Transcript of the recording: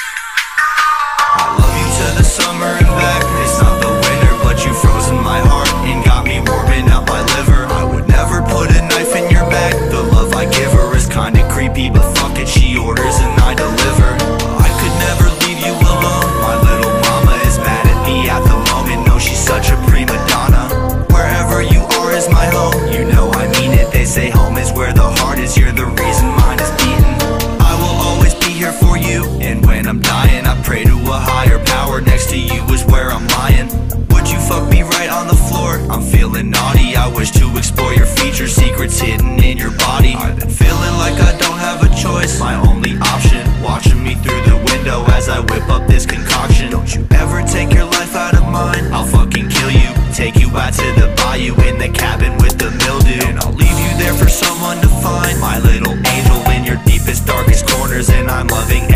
I love you to the summer and back. It's not the winter, but you frozen my heart and got me warming up my liver. I would never put a knife in your back. The love I give her is kinda creepy, but fuck it, she orders and I deliver. I could never leave you alone. My little mama is mad at me at the moment. No, she's such a prima donna. Wherever you are is my home. You know I mean it. They say home is where the heart is. You're the reason mine is beating. I will always be here for you, and when I'm dying I pray to a higher power. Next to you is where I'm lying. Would you fuck me right on the floor? I'm feeling naughty. I wish to explore your features, secrets hidden in your body. I've been feeling like I don't have a choice. My only option, watching me through the window as I whip up this concoction. Don't you ever take your life out of mine. I'll fucking kill you, take you out to the bayou in the cabin with the mildew, and I'll leave you there for someone to find. My little angel in your deepest, darkest corners, and I'm loving